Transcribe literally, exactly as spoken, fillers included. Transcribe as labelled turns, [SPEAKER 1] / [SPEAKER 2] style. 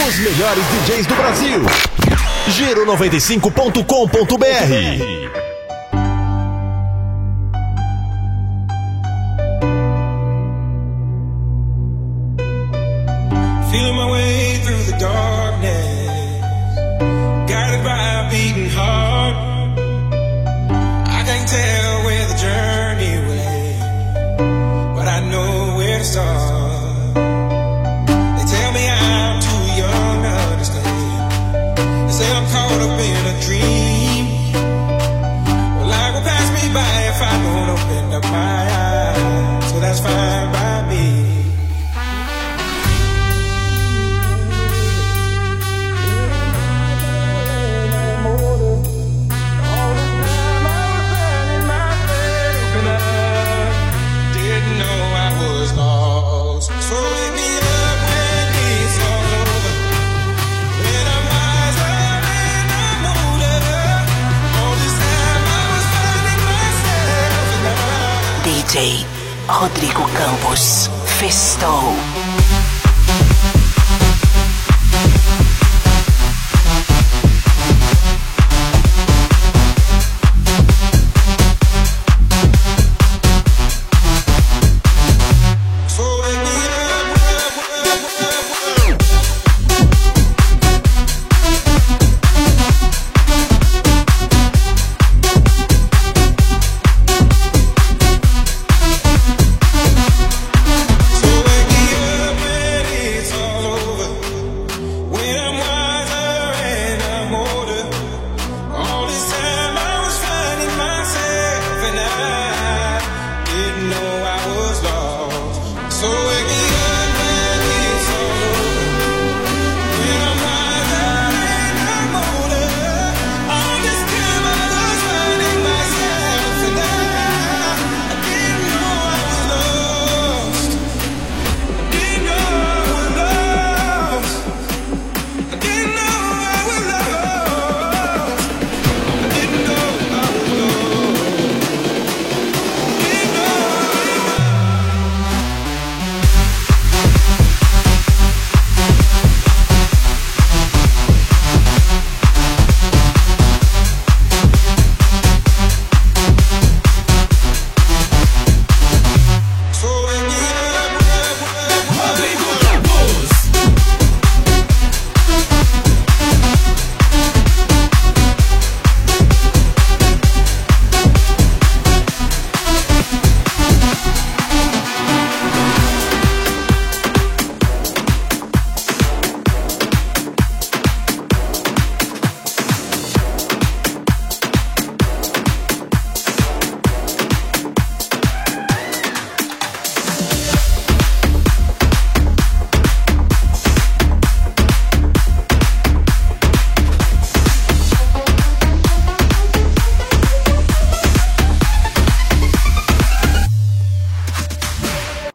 [SPEAKER 1] Os melhores D Js do Brasil. Giro noventa e cinco ponto com ponto br.
[SPEAKER 2] Feeling my way through the darkness, guided by a beating heart. I can't tell where the journey will end, but I know where to start. They tell me I'm too young to understand. They say I'm caught up in a dream. Well, life will pass me by if I don't open up my eyes, so that's fine by me.
[SPEAKER 3] D J Rodrigo Campos, Festou.